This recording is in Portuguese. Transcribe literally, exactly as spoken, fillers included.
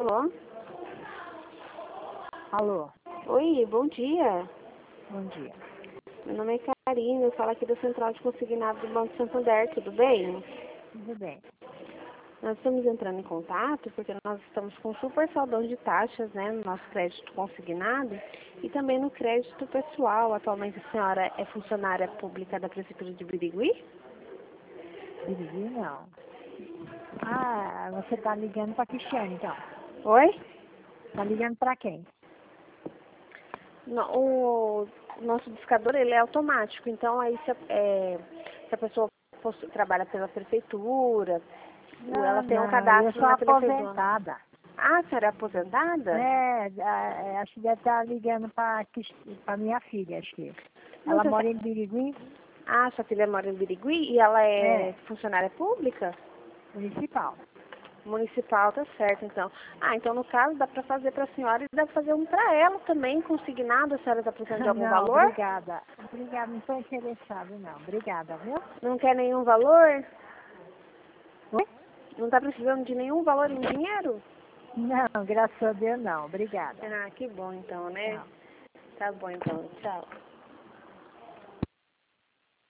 Alô? Alô, Oi, bom dia. bom dia. Meu nome é Karina, eu falo aqui da Central de Consignado do Banco Santander, tudo bem? Tudo bem. Nós estamos entrando em contato porque nós estamos com super saldão de taxas, né, no nosso crédito consignado e também no crédito pessoal. Atualmente a senhora é funcionária pública da Prefeitura de Birigui? Birigui, não. Ah, você tá ligando para Cristiane, então. Oi? Tá ligando para quem? No- o nosso buscador ele é automático, então aí se a, é, se a pessoa fosse- trabalha pela prefeitura, ou ela Não, tem um não, eu cadastro sou na Prefeitura. aposentada. Ah, a senhora é aposentada? É, a- é, acho que deve estar ligando para minha filha, acho que. Não, Ela você mora sa- em Birigui, Ah, sua filha mora em Birigui e ela é é, funcionária pública? municipal. Municipal, tá certo, então. Ah, então no caso dá para fazer para a senhora e dá para fazer um para ela também, consignado. A senhora está precisando de algum Não, valor? obrigada. Obrigada, não estou interessada, não. Obrigada, viu? Não quer nenhum valor? Oi? Não está precisando de nenhum valor em dinheiro? Não, graças a Deus, não. Obrigada. Ah, que bom então, né? Tchau. Tá bom então, tchau.